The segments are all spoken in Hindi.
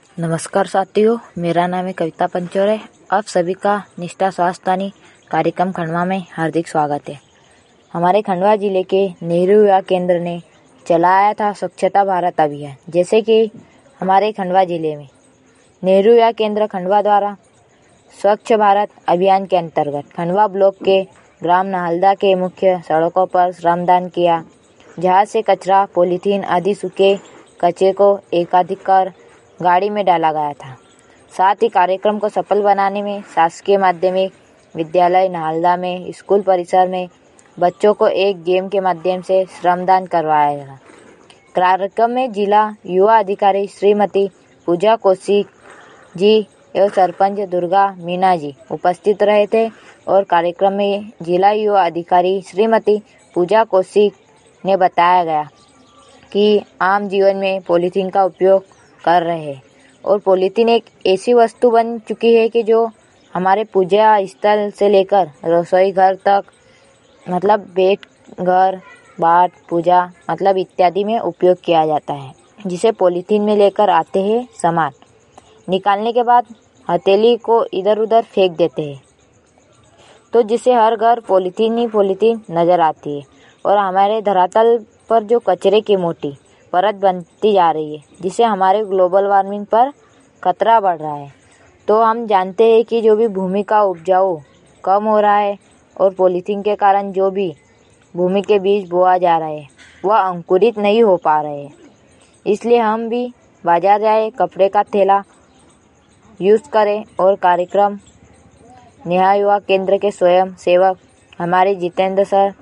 नमस्कार साथियों, मेरा नाम है कविता पंचोरे। आप सभी का निष्ठा स्वास्थ्य कार्यक्रम खंडवा में हार्दिक स्वागत है। हमारे खंडवा जिले के नेहरू युवा केंद्र ने चलाया था स्वच्छता भारत अभियान। जैसे कि हमारे खंडवा जिले में नेहरू युवा केंद्र खंडवा द्वारा स्वच्छ भारत अभियान के अंतर्गत खंडवा ब्लॉक के ग्राम नाहलदा के मुख्य सड़कों पर श्रमदान किया, जहां से कचरा, पॉलीथीन आदि सूखे कचरे को एकाधिक कर गाड़ी में डाला गया था। साथ ही कार्यक्रम को सफल बनाने में शासकीय माध्यमिक विद्यालय नाहलदा में स्कूल परिसर में बच्चों को एक गेम के माध्यम से श्रमदान करवाया गया। कार्यक्रम में जिला युवा अधिकारी श्रीमती पूजा कौशिक जी एवं सरपंच दुर्गा मीना जी उपस्थित रहे थे और कार्यक्रम में जिला युवा अधिकारी श्रीमती पूजा कौशिक ने बताया गया कि आम जीवन में पॉलीथीन का उपयोग कर रहे हैं और पॉलीथीन एक ऐसी वस्तु बन चुकी है कि जो हमारे पूजा स्थल से लेकर रसोई घर तक, मतलब बेड, घर, बाट, पूजा मतलब इत्यादि में उपयोग किया जाता है। जिसे पॉलीथीन में लेकर आते हैं सामान, निकालने के बाद हथेली को इधर उधर फेंक देते हैं, तो जिससे हर घर पॉलीथीन ही पॉलीथीन नज़र आती है और हमारे धरातल पर जो कचरे की मोटी परत बनती जा रही है, जिससे हमारे ग्लोबल वार्मिंग पर खतरा बढ़ रहा है। तो हम जानते हैं कि जो भी भूमि का उपजाऊ कम हो रहा है और पॉलीथीन के कारण जो भी भूमि के बीज बोआ जा रहा है वह अंकुरित नहीं हो पा रहे हैं। इसलिए हम भी बाजार जाए, कपड़े का थैला यूज़ करें और कार्यक्रम नेहरू युवा केंद्र के स्वयं सेवक हमारे जितेंद्र सर,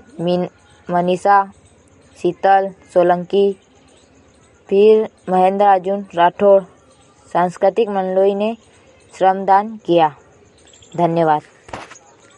मनीषा, शीतल सोलंकी, फिर महेंद्र अर्जुन राठौड़, सांस्कृतिक मंडली ने श्रमदान किया। धन्यवाद।